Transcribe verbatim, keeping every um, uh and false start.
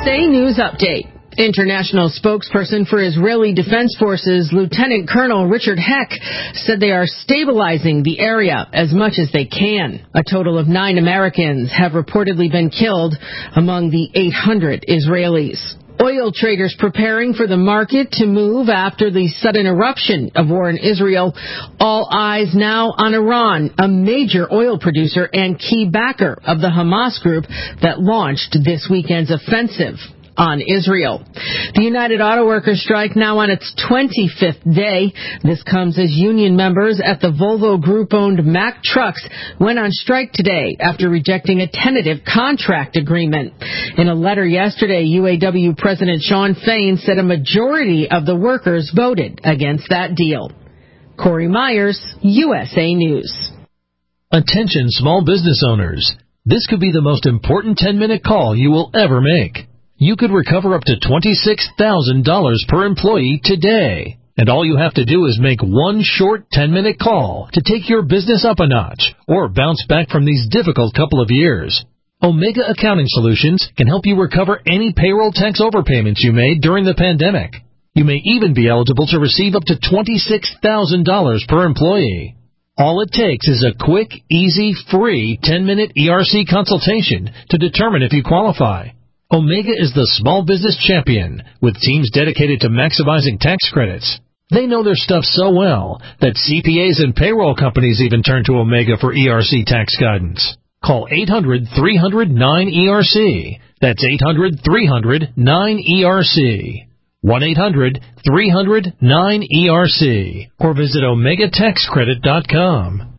A News Update. International spokesperson for Israeli Defense Forces, Lieutenant Colonel Richard Heck, said they are stabilizing the area as much as they can. A total of nine Americans have reportedly been killed among the eight hundred Israelis. Oil traders preparing for the market to move after the sudden eruption of war in Israel. All eyes now on Iran, a major oil producer and key backer of the Hamas group that launched this weekend's offensive on Israel. The United Auto Workers strike now on its twenty-fifth day. This comes as union members at the Volvo Group-owned Mack Trucks went on strike today after rejecting a tentative contract agreement. In a letter yesterday, U A W President Shawn Fain said a majority of the workers voted against that deal. Corey Myers, U S A News. Attention small business owners. This could be the most important ten-minute call you will ever make. You could recover up to twenty-six thousand dollars per employee today. And all you have to do is make one short ten-minute call to take your business up a notch or bounce back from these difficult couple of years. Omega Accounting Solutions can help you recover any payroll tax overpayments you made during the pandemic. You may even be eligible to receive up to twenty-six thousand dollars per employee. All it takes is a quick, easy, free ten-minute E R C consultation to determine if you qualify. Omega is the small business champion with teams dedicated to maximizing tax credits. They know their stuff so well that C P As and payroll companies even turn to Omega for E R C tax guidance. Call eight hundred, three hundred, nine E R C. That's eight hundred, three hundred, nine E R C. one eight hundred, three hundred, nine E R C. Or visit omega tax credit dot com.